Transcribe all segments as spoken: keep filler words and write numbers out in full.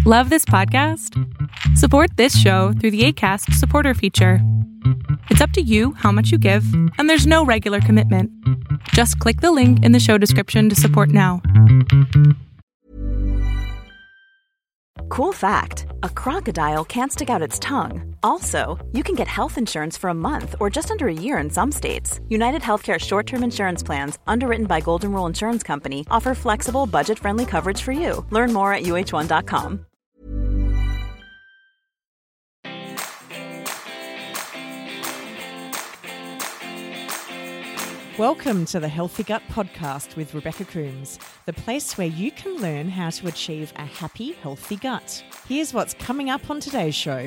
Love this podcast? Support this show through the Acast supporter feature. It's up to you how much you give, and there's no regular commitment. Just click the link in the show description to support now. Cool fact, a crocodile can't stick out its tongue. Also, you can get health insurance for a month or just under a year in some states. United Healthcare short-term insurance plans, underwritten by Golden Rule Insurance Company, offer flexible, budget-friendly coverage for you. Learn more at U H one dot com. Welcome to the Healthy Gut Podcast with Rebecca Coombs, the place where you can learn how to achieve a happy, healthy gut. Here's what's coming up on today's show.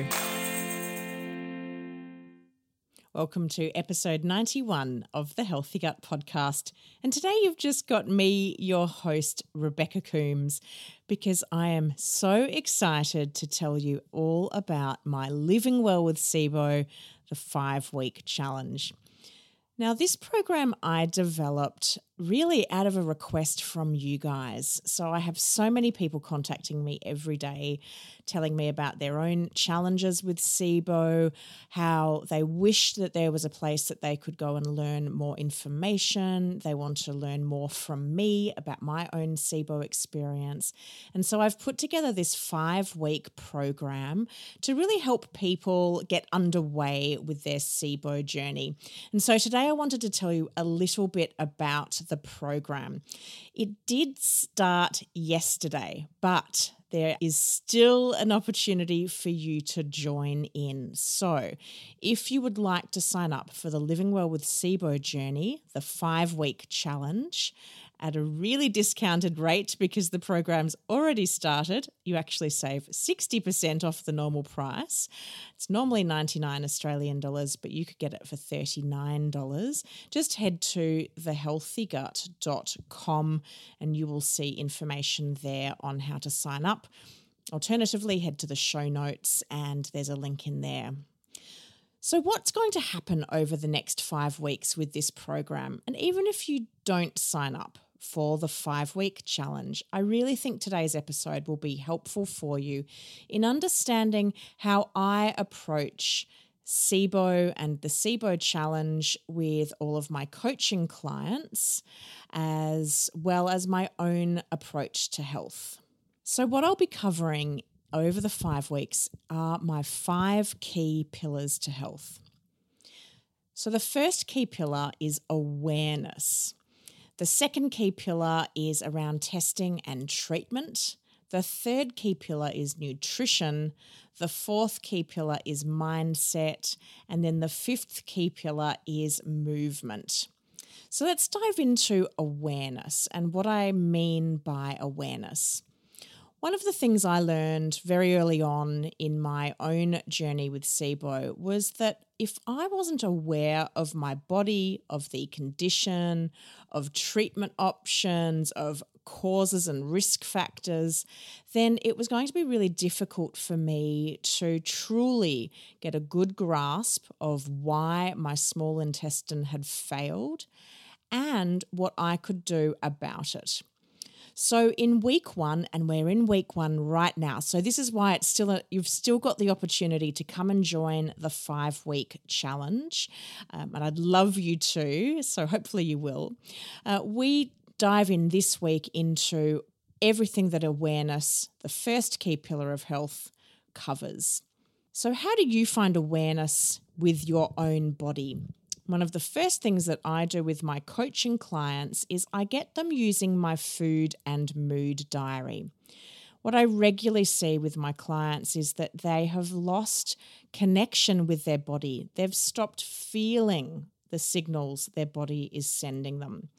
Welcome to episode ninety-one of the Healthy Gut Podcast. And today you've just got me, your host, Rebecca Coombs, because I am so excited to tell you all about my Living Well with SIBO, the five-week challenge. Now, this program I developed really out of a request from you guys. So I have so many people contacting me every day, telling me about their own challenges with SIBO, how they wish that there was a place that they could go and learn more information. They want to learn more from me about my own SIBO experience. And so I've put together this five-week program to really help people get underway with their SIBO journey. And so today I wanted to tell you a little bit about the program. It did start yesterday, but there is still an opportunity for you to join in. So if you would like to sign up for the Living Well with SIBO journey, the five-week challenge, at a really discounted rate because the program's already started, you actually save sixty percent off the normal price. It's normally ninety-nine Australian dollars, but you could get it for thirty-nine dollars. Just head to the healthy gut dot com and you will see information there on how to sign up. Alternatively, head to the show notes and there's a link in there. So what's going to happen over the next five weeks with this program? And even if you don't sign up for the five-week challenge, I really think today's episode will be helpful for you in understanding how I approach SIBO and the SIBO challenge with all of my coaching clients, as well as my own approach to health. So what I'll be covering over the five weeks are my five key pillars to health. So the first key pillar is awareness. The second key pillar is around testing and treatment. The third key pillar is nutrition. The fourth key pillar is mindset. And then the fifth key pillar is movement. So let's dive into awareness and what I mean by awareness. One of the things I learned very early on in my own journey with SIBO was that if I wasn't aware of my body, of the condition, of treatment options, of causes and risk factors, then it was going to be really difficult for me to truly get a good grasp of why my small intestine had failed and what I could do about it. So in week one, and we're in week one right now, so this is why it's still a, you've still got the opportunity to come and join the five-week challenge, um, and I'd love you to, so hopefully you will. Uh, we dive in this week into everything that awareness, the first key pillar of health, covers. So how do you find awareness with your own body? One of the first things that I do with my coaching clients is I get them using my food and mood diary. What I regularly see with my clients is that they have lost connection with their body. They've stopped feeling the signals their body is sending them.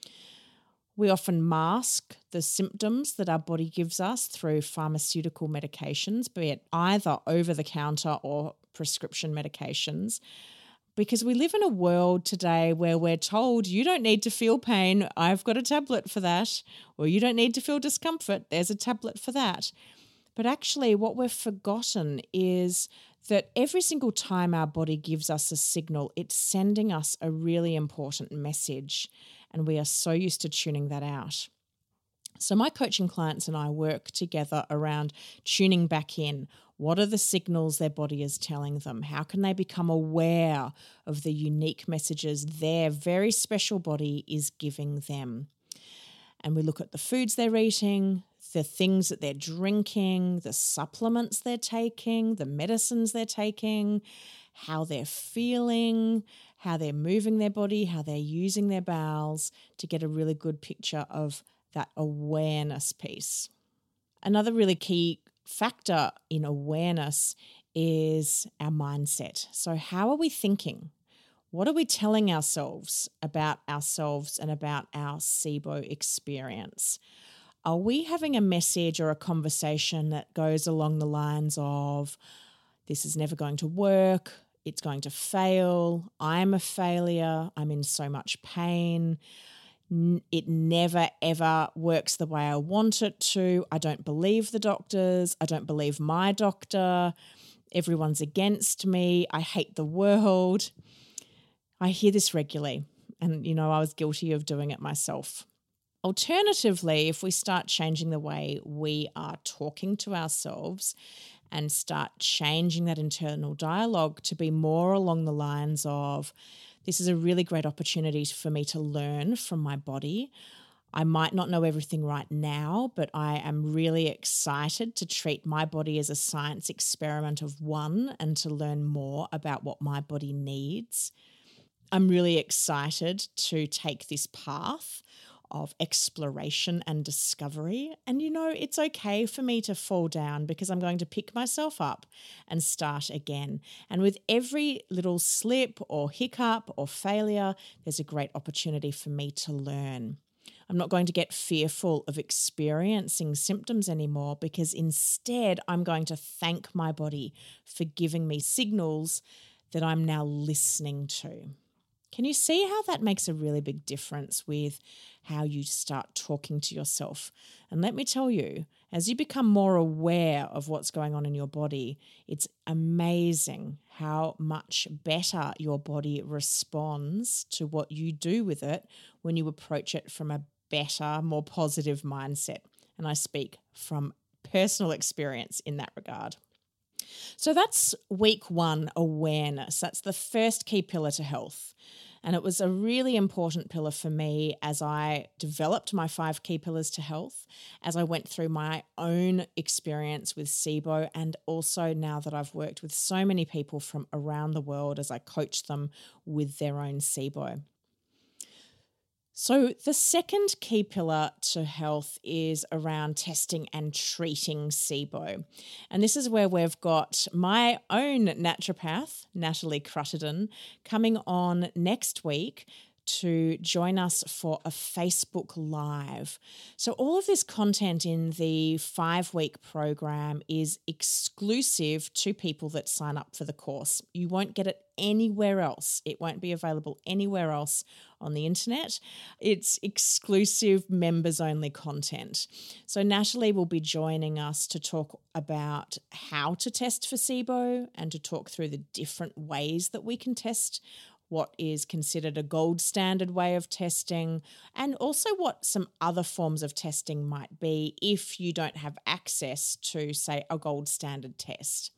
We often mask the symptoms that our body gives us through pharmaceutical medications, be it either over-the-counter or prescription medications, because we live in a world today where we're told you don't need to feel pain, I've got a tablet for that, or you don't need to feel discomfort, there's a tablet for that. But actually what we've forgotten is that every single time our body gives us a signal, it's sending us a really important message, and we are so used to tuning that out. So my coaching clients and I work together around tuning back in. What are the signals their body is telling them? How can they become aware of the unique messages their very special body is giving them? And we look at the foods they're eating, the things that they're drinking, the supplements they're taking, the medicines they're taking, how they're feeling, how they're moving their body, how they're using their bowels, to get a really good picture of that awareness piece. Another really key factor in awareness is our mindset. So how are we thinking? What are we telling ourselves about ourselves and about our SIBO experience? Are we having a message or a conversation that goes along the lines of, this is never going to work, it's going to fail, I'm a failure, I'm in so much pain, it never ever works the way I want it to, I don't believe the doctors, I don't believe my doctor, everyone's against me, I hate the world. I hear this regularly, and, you know, I was guilty of doing it myself. Alternatively, if we start changing the way we are talking to ourselves and start changing that internal dialogue to be more along the lines of, this is a really great opportunity for me to learn from my body. I might not know everything right now, but I am really excited to treat my body as a science experiment of one and to learn more about what my body needs. I'm really excited to take this path of exploration and discovery. And, you know, it's okay for me to fall down because I'm going to pick myself up and start again. And with every little slip or hiccup or failure, there's a great opportunity for me to learn. I'm not going to get fearful of experiencing symptoms anymore, because instead I'm going to thank my body for giving me signals that I'm now listening to. Can you see how that makes a really big difference with how you start talking to yourself? And let me tell you, as you become more aware of what's going on in your body, it's amazing how much better your body responds to what you do with it when you approach it from a better, more positive mindset. And I speak from personal experience in that regard. So that's week one, awareness. That's the first key pillar to health. And it was a really important pillar for me as I developed my five key pillars to health, as I went through my own experience with SIBO, and also now that I've worked with so many people from around the world as I coach them with their own SIBO. So the second key pillar to health is around testing and treating SIBO. And this is where we've got my own naturopath, Natalie Cruttenden, coming on next week to join us for a Facebook Live. So all of this content in the five-week program is exclusive to people that sign up for the course. You won't get it anywhere else. It won't be available anywhere else on the internet. It's exclusive members-only content. So Natalie will be joining us to talk about how to test for SIBO and to talk through the different ways that we can test, what is considered a gold standard way of testing, and also what some other forms of testing might be if you don't have access to, say, a gold standard test.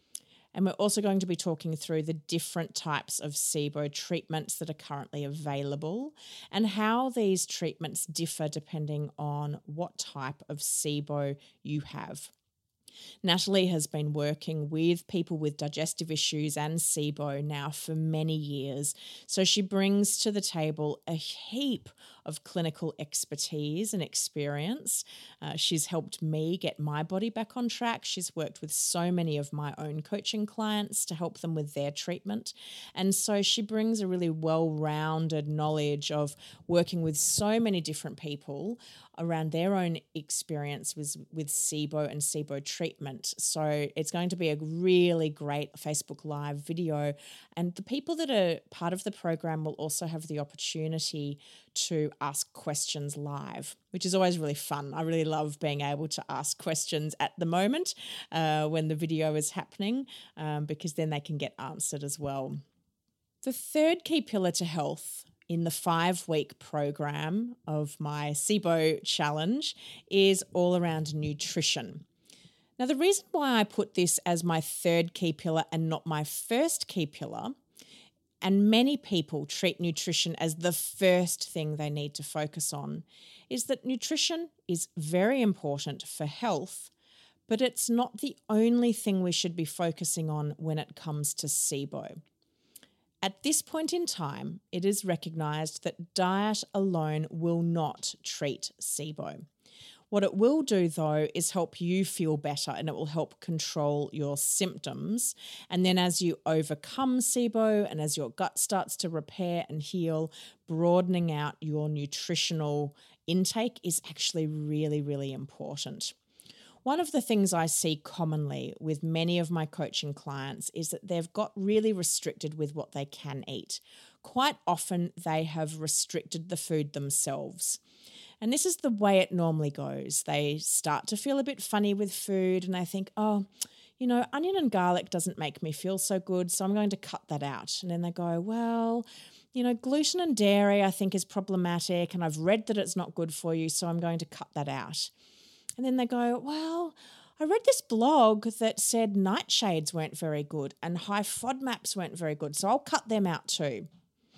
And we're also going to be talking through the different types of SIBO treatments that are currently available and how these treatments differ depending on what type of SIBO you have. Natalie has been working with people with digestive issues and SIBO now for many years, so she brings to the table a heap of clinical expertise and experience. Uh, she's helped me get my body back on track. She's worked with so many of my own coaching clients to help them with their treatment, and so she brings a really well-rounded knowledge of working with so many different people around their own experience with, with SIBO and SIBO treatment. So it's going to be a really great Facebook Live video. And the people that are part of the program will also have the opportunity to ask questions live, which is always really fun. I really love being able to ask questions at the moment uh, when the video is happening, um, because then they can get answered as well. The third key pillar to health in the five-week program of my SIBO challenge is all around nutrition. Now, the reason why I put this as my third key pillar and not my first key pillar, and many people treat nutrition as the first thing they need to focus on, is that nutrition is very important for health, but it's not the only thing we should be focusing on when it comes to SIBO. At this point in time, it is recognised that diet alone will not treat SIBO. What it will do, though, is help you feel better, and it will help control your symptoms. And then as you overcome SIBO and as your gut starts to repair and heal, broadening out your nutritional intake is actually really, really important. One of the things I see commonly with many of my coaching clients is that they've got really restricted with what they can eat. Quite often they have restricted the food themselves. And this is the way it normally goes. They start to feel a bit funny with food and they think, oh, you know, onion and garlic doesn't make me feel so good, so I'm going to cut that out. And then they go, well, you know, gluten and dairy I think is problematic and I've read that it's not good for you, so I'm going to cut that out. And then they go, well, I read this blog that said nightshades weren't very good and high FODMAPs weren't very good, so I'll cut them out too.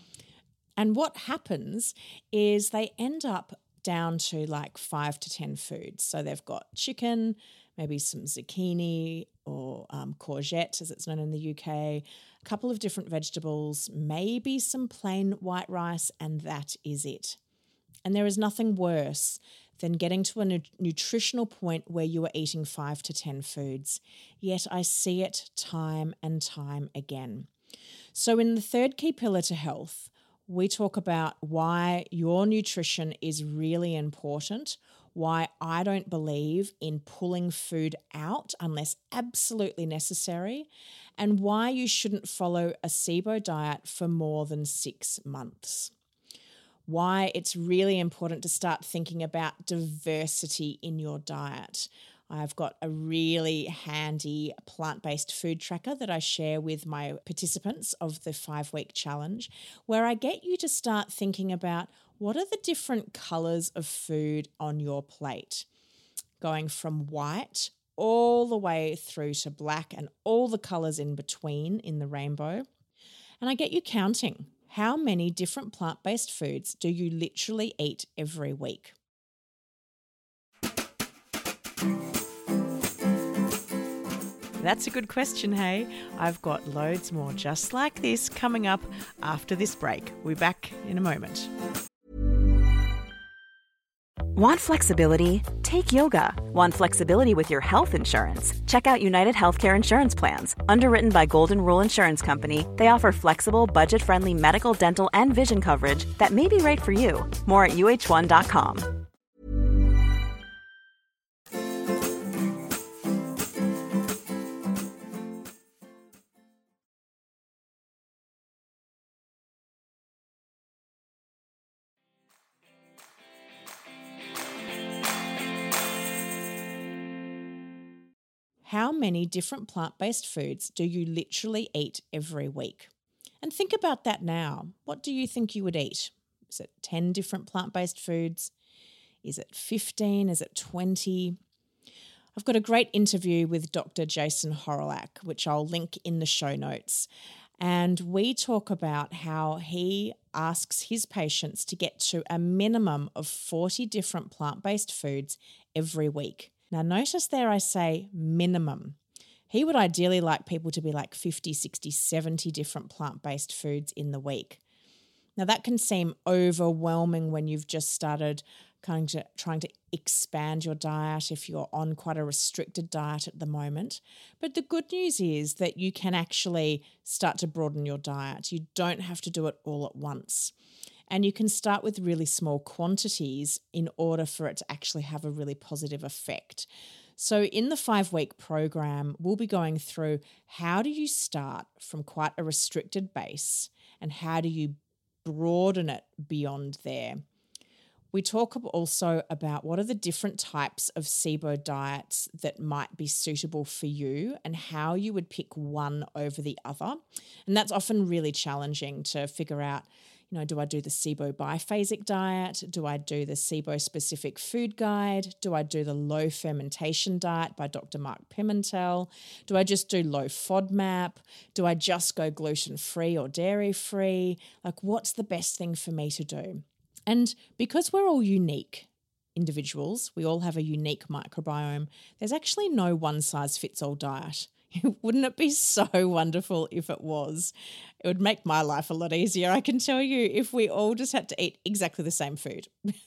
And what happens is they end up down to like five to ten foods. So they've got chicken, maybe some zucchini or um, courgette, as it's known in the U K, a couple of different vegetables, maybe some plain white rice, and that is it. And there is nothing worse than getting to a nu- nutritional point where you are eating five to ten foods. Yet I see it time and time again. So in the third key pillar to health, we talk about why your nutrition is really important, why I don't believe in pulling food out unless absolutely necessary, and why you shouldn't follow a SIBO diet for more than six months. Why it's really important to start thinking about diversity in your diet. I've got a really handy plant-based food tracker that I share with my participants of the five-week challenge, where I get you to start thinking about what are the different colours of food on your plate, going from white all the way through to black and all the colours in between in the rainbow. And I get you counting. How many different plant-based foods do you literally eat every week? That's a good question, hey? I've got loads more just like this coming up after this break. We'll be back in a moment. Want flexibility? Take yoga. Want flexibility with your health insurance? Check out United Healthcare Insurance Plans. Underwritten by Golden Rule Insurance Company, they offer flexible, budget-friendly medical, dental, and vision coverage that may be right for you. More at U H one dot com. How many different plant-based foods do you literally eat every week? And think about that now. What do you think you would eat? Is it ten different plant-based foods? Is it fifteen? Is it twenty? I've got a great interview with Doctor Jason Horolak, which I'll link in the show notes. And we talk about how he asks his patients to get to a minimum of forty different plant-based foods every week. Now, notice there I say minimum. He would ideally like people to be like fifty, sixty, seventy different plant-based foods in the week. Now, that can seem overwhelming when you've just started kind of trying to expand your diet if you're on quite a restricted diet at the moment. But the good news is that you can actually start to broaden your diet. You don't have to do it all at once. And you can start with really small quantities in order for it to actually have a really positive effect. So in the five-week program, we'll be going through how do you start from quite a restricted base and how do you broaden it beyond there. We talk also about what are the different types of SIBO diets that might be suitable for you and how you would pick one over the other. And that's often really challenging to figure out, You know, do I do the SIBO biphasic diet? Do I do the SIBO specific food guide? Do I do the low fermentation diet by Doctor Mark Pimentel? Do I just do low FODMAP? Do I just go gluten-free or dairy-free? Like, what's the best thing for me to do? And because we're all unique individuals, we all have a unique microbiome, there's actually no one-size-fits-all diet. Wouldn't it be so wonderful if it was? It would make my life a lot easier, I can tell you, if we all just had to eat exactly the same food.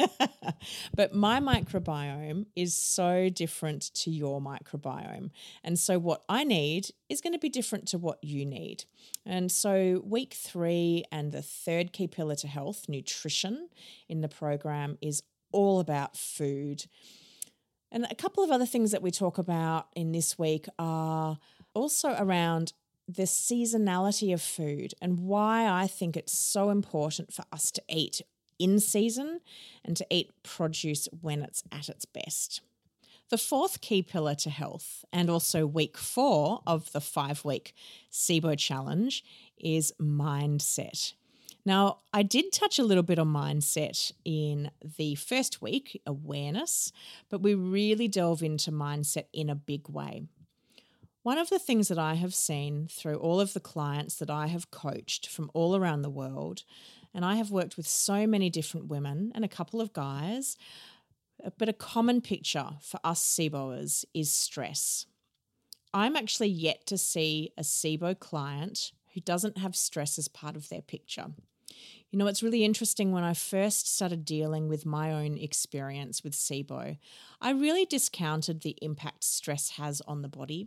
But my microbiome is so different to your microbiome. And so what I need is going to be different to what you need. And so week three and the third key pillar to health, nutrition, in the program is all about food. And a couple of other things that we talk about in this week are also around the seasonality of food and why I think it's so important for us to eat in season and to eat produce when it's at its best. The fourth key pillar to health, and also week four of the five-week SIBO challenge, is mindset. Now, I did touch a little bit on mindset in the first week, awareness, but we really delve into mindset in a big way. One of the things that I have seen through all of the clients that I have coached from all around the world, and I have worked with so many different women and a couple of guys, but a common picture for us SIBOers is stress. I'm actually yet to see a SIBO client who doesn't have stress as part of their picture. You know, it's really interesting. When I first started dealing with my own experience with SIBO, I really discounted the impact stress has on the body.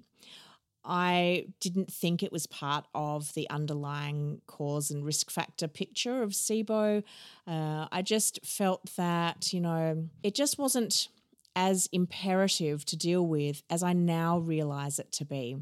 I didn't think it was part of the underlying cause and risk factor picture of SIBO. Uh, I just felt that, you know, it just wasn't as imperative to deal with as I now realize it to be.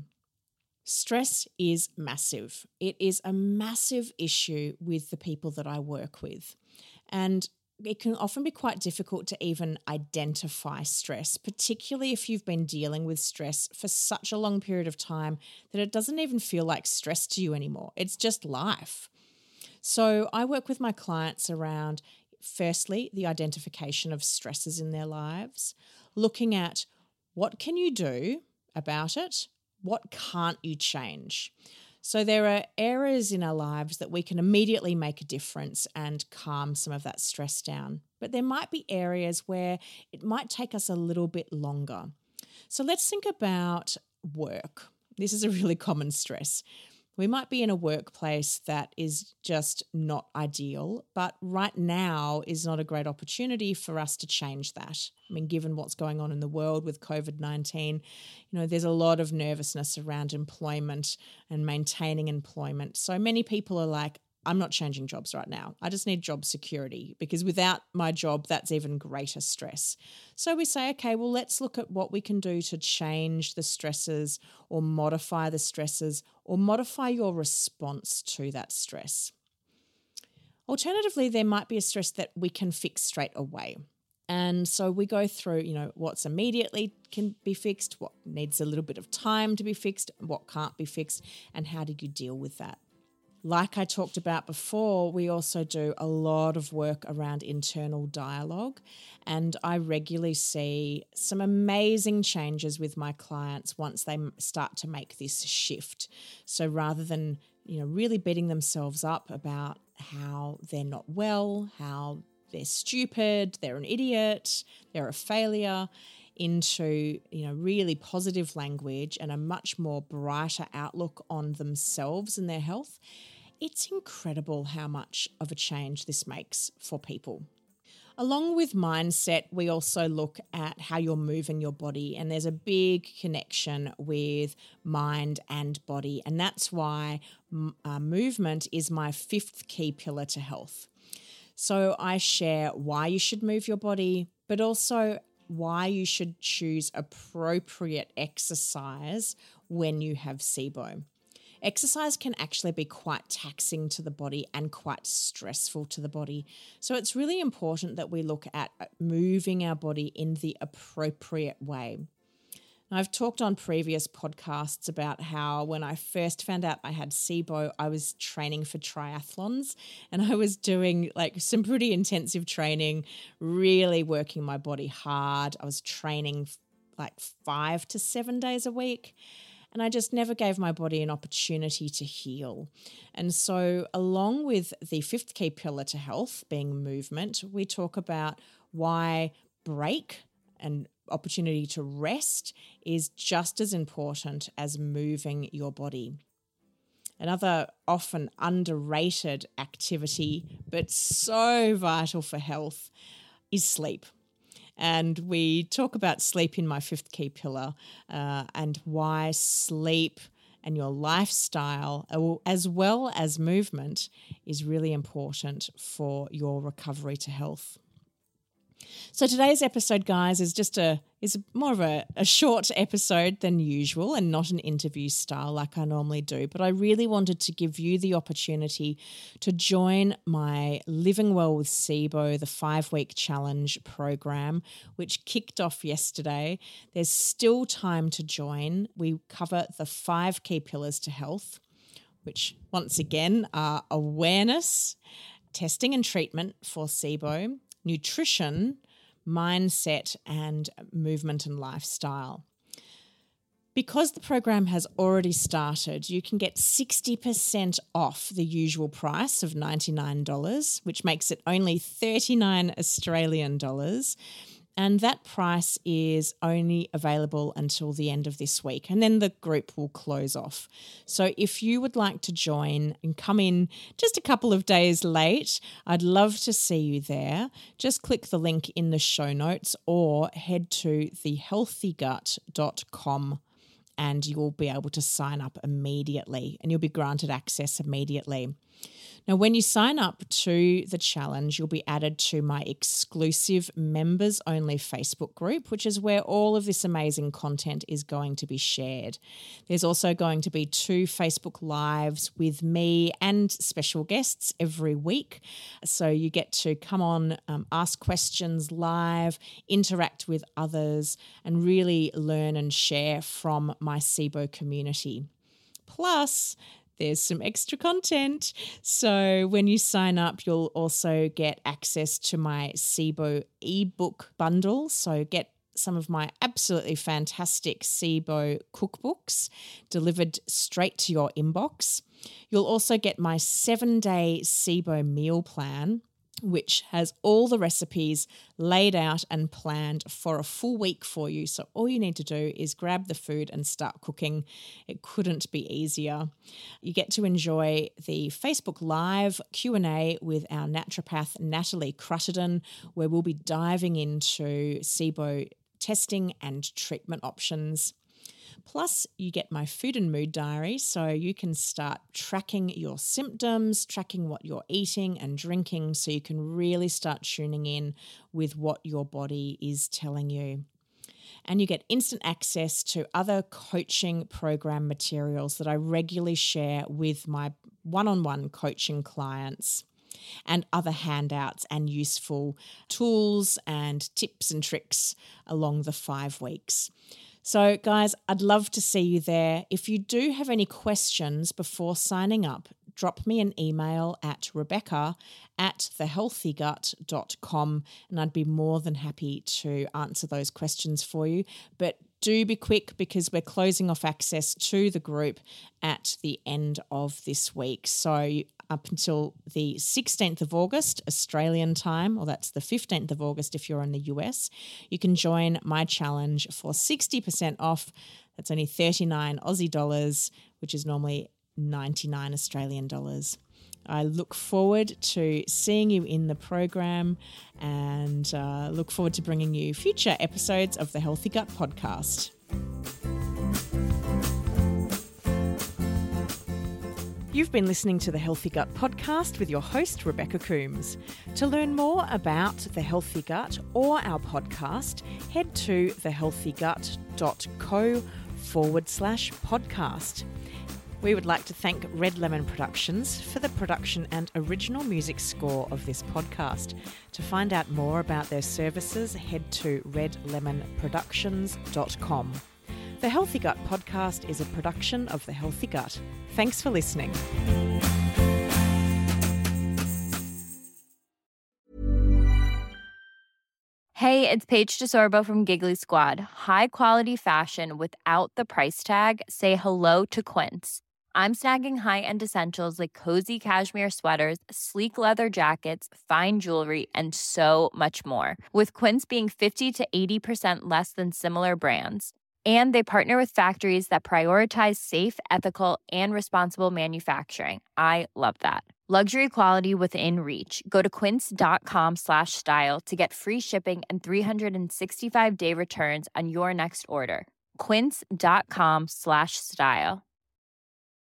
Stress is massive. It is a massive issue with the people that I work with. And it can often be quite difficult to even identify stress, particularly if you've been dealing with stress for such a long period of time that it doesn't even feel like stress to you anymore. It's just life. So I work with my clients around, firstly, the identification of stresses in their lives, looking at what can you do about it? What can't you change? So there are areas in our lives that we can immediately make a difference and calm some of that stress down. But there might be areas where it might take us a little bit longer. So let's think about work. This is a really common stress. We might be in a workplace that is just not ideal, but right now is not a great opportunity for us to change that. I mean, given what's going on in the world with covid nineteen, you know, there's a lot of nervousness around employment and maintaining employment. So many people are like, I'm not changing jobs right now. I just need job security, because without my job, that's even greater stress. So we say, okay, well, let's look at what we can do to change the stresses or modify the stresses or modify your response to that stress. Alternatively, there might be a stress that we can fix straight away. And so we go through, you know, what's immediately can be fixed, what needs a little bit of time to be fixed, what can't be fixed, and how do you deal with that? Like I talked about before, we also do a lot of work around internal dialogue, and I regularly see some amazing changes with my clients once they start to make this shift. So rather than, you know, really beating themselves up about how they're not well, how they're stupid, they're an idiot, they're a failure, into, you know, really positive language and a much more brighter outlook on themselves and their health, it's incredible how much of a change this makes for people. Along with mindset, we also look at how you're moving your body, and there's a big connection with mind and body, and that's why uh, movement is my fifth key pillar to health. So I share why you should move your body, but also why you should choose appropriate exercise when you have SIBO. Exercise can actually be quite taxing to the body and quite stressful to the body. So it's really important that we look at moving our body in the appropriate way. I've talked on previous podcasts about how when I first found out I had SIBO, I was training for triathlons and I was doing like some pretty intensive training, really working my body hard. I was training like five to seven days a week. And I just never gave my body an opportunity to heal. And so along with the fifth key pillar to health being movement, we talk about why break and opportunity to rest is just as important as moving your body. Another often underrated activity, but so vital for health, is sleep. And we talk about sleep in my fifth key pillar uh, and why sleep and your lifestyle, as well as movement, is really important for your recovery to health. So today's episode, guys, is just a is more of a, a short episode than usual and not an interview style like I normally do. But I really wanted to give you the opportunity to join my Living Well with SIBO, the five-week challenge program, which kicked off yesterday. There's still time to join. We cover the five key pillars to health, which once again are awareness, testing and treatment for SIBO, nutrition, mindset, and movement and lifestyle. Because the program has already started, you can get sixty percent off the usual price of ninety-nine dollars, which makes it only thirty-nine Australian dollars. And that price is only available until the end of this week, and then the group will close off. So if you would like to join and come in just a couple of days late, I'd love to see you there. Just click the link in the show notes or head to the healthy gut dot com and you will be able to sign up immediately and you'll be granted access immediately. Now, when you sign up to the challenge, you'll be added to my exclusive members-only Facebook group, which is where all of this amazing content is going to be shared. There's also going to be two Facebook Lives with me and special guests every week. So you get to come on, um, ask questions live, interact with others, and really learn and share from my SIBO community. Plus, there's some extra content. So when you sign up, you'll also get access to my SIBO ebook bundle. So get some of my absolutely fantastic SIBO cookbooks delivered straight to your inbox. You'll also get my seven-day SIBO meal plan, which has all the recipes laid out and planned for a full week for you. So all you need to do is grab the food and start cooking. It couldn't be easier. You get to enjoy the Facebook Live Q and A with our naturopath, Natalie Cruttenden, where we'll be diving into SIBO testing and treatment options. Plus, you get my food and mood diary, so you can start tracking your symptoms, tracking what you're eating and drinking, so you can really start tuning in with what your body is telling you. And you get instant access to other coaching program materials that I regularly share with my one-on-one coaching clients, and other handouts and useful tools and tips and tricks along the five weeks. So guys, I'd love to see you there. If you do have any questions before signing up, drop me an email at Rebecca at the healthy gut dot com and I'd be more than happy to answer those questions for you. But do be quick because we're closing off access to the group at the end of this week. So up until the sixteenth of August, Australian time, or that's the fifteenth of August if you're in the U S, you can join my challenge for sixty percent off. That's only thirty-nine Aussie dollars, which is normally ninety-nine Australian dollars. I look forward to seeing you in the program and uh, look forward to bringing you future episodes of the Healthy Gut Podcast. You've been listening to the Healthy Gut Podcast with your host, Rebecca Coombs. To learn more about the Healthy Gut or our podcast, head to thehealthygut.co forward slash podcast. We would like to thank Red Lemon Productions for the production and original music score of this podcast. To find out more about their services, head to red lemon productions dot com. The Healthy Gut podcast is a production of The Healthy Gut. Thanks for listening. Hey, it's Paige DeSorbo from Giggly Squad. High quality fashion without the price tag. Say hello to Quince. I'm snagging high-end essentials like cozy cashmere sweaters, sleek leather jackets, fine jewelry, and so much more. With Quince being fifty to eighty percent less than similar brands. And they partner with factories that prioritize safe, ethical, and responsible manufacturing. I love that. Luxury quality within reach. Go to quince.com slash style to get free shipping and three sixty-five day returns on your next order. Quince.com slash style.